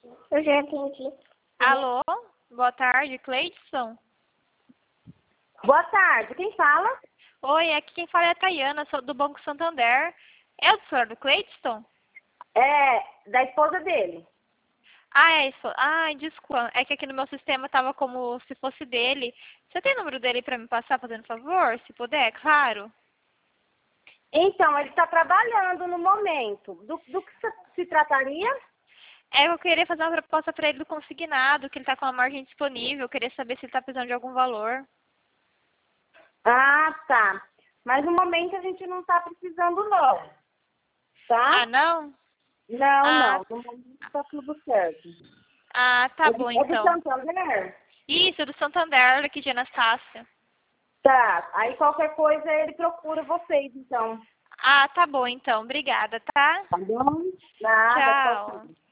Eu já atendi. Alô? Boa tarde, Cleidson? Boa tarde, quem fala? Oi, aqui quem fala é a Tayana, sou do Banco Santander. É o senhor do Cleidson? É, da esposa dele. Ah, é isso. Ai, desculpa. É que aqui no meu sistema tava como se fosse dele. Você tem o número dele pra me passar, fazendo favor? Se puder, claro. Então, ele está trabalhando no momento. Do que se trataria? Eu queria fazer uma proposta pra ele do consignado, que ele tá com a margem disponível. Eu queria saber se ele tá precisando de algum valor. Ah, tá. Mas no momento a gente não está precisando, não. Tá? Ah, não? Não, Ah, não. No momento está tudo certo. tá É bom é do então. Santander? Isso, do Santander, aqui de Anastácia. Tá. Aí qualquer coisa ele procura vocês, então. Ah, tá bom então. Obrigada, tá? Tá bom? Nada, Tchau. qualquer.